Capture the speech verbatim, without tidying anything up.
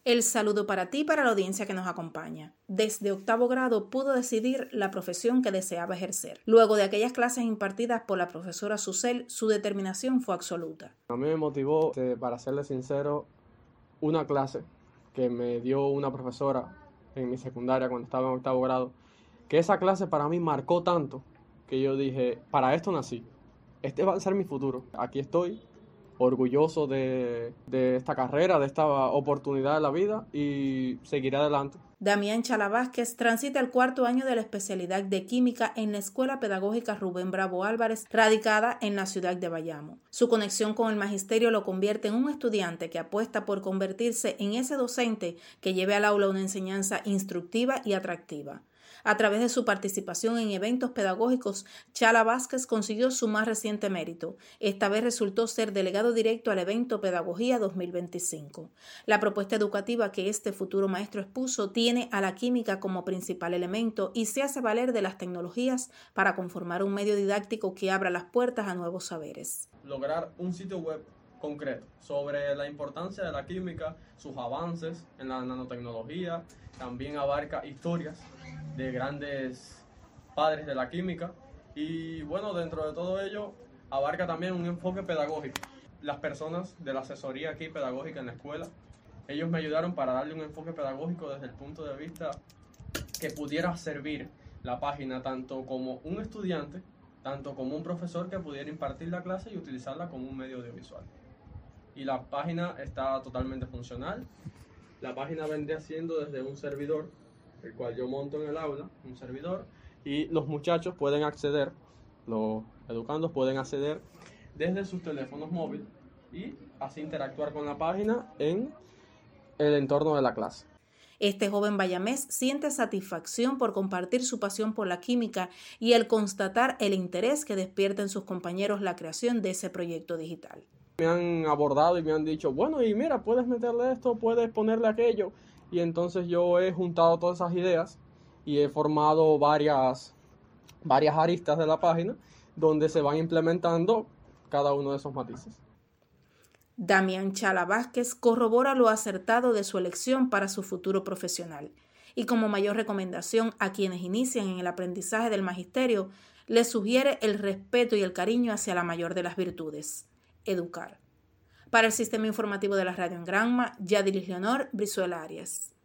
El saludo para ti y para la audiencia que nos acompaña. Desde octavo grado pudo decidir la profesión que deseaba ejercer. Luego de aquellas clases impartidas por la profesora Susel, su determinación fue absoluta. A mí me motivó, para serle sincero, una clase que me dio una profesora en mi secundaria cuando estaba en octavo grado, que esa clase para mí marcó tanto que yo dije, para esto nací, este va a ser mi futuro. Aquí estoy, orgulloso de, de esta carrera, de esta oportunidad de la vida y seguiré adelante. Damián Chala Vázquez transita el cuarto año de la especialidad de Química en la Escuela Pedagógica Rubén Bravo Álvarez, radicada en la ciudad de Bayamo. Su conexión con el magisterio lo convierte en un estudiante que apuesta por convertirse en ese docente que lleve al aula una enseñanza instructiva y atractiva. A través de su participación en eventos pedagógicos, Chala Vázquez consiguió su más reciente mérito. Esta vez resultó ser delegado directo al evento Pedagogía dos mil veinticinco. La propuesta educativa que este futuro maestro expuso tiene a la química como principal elemento y se hace valer de las tecnologías para conformar un medio didáctico que abra las puertas a nuevos saberes. Lograr un sitio web concreto sobre la importancia de la química, sus avances en la nanotecnología, también abarca historias de grandes padres de la química y bueno, dentro de todo ello abarca también un enfoque pedagógico. Las personas de la asesoría aquí pedagógica en la escuela, ellos me ayudaron para darle un enfoque pedagógico desde el punto de vista que pudiera servir la página tanto como un estudiante, tanto como un profesor que pudiera impartir la clase y utilizarla como un medio audiovisual. Y la página está totalmente funcional. La página vendría siendo desde un servidor, el cual yo monto en el aula, un servidor, y los muchachos pueden acceder, los educandos pueden acceder desde sus teléfonos móviles y así interactuar con la página en el entorno de la clase. Este joven bayamés siente satisfacción por compartir su pasión por la química y el constatar el interés que despierta en sus compañeros la creación de ese proyecto digital. Me han abordado y me han dicho, bueno, y mira, puedes meterle esto, puedes ponerle aquello. Y entonces yo he juntado todas esas ideas y he formado varias, varias aristas de la página donde se van implementando cada uno de esos matices. Damián Chala Vázquez corrobora lo acertado de su elección para su futuro profesional y como mayor recomendación a quienes inician en el aprendizaje del magisterio, les sugiere el respeto y el cariño hacia la mayor de las virtudes, educar. Para el Sistema Informativo de la Radio en Granma, Yadilis Leonor Brizuela Arias.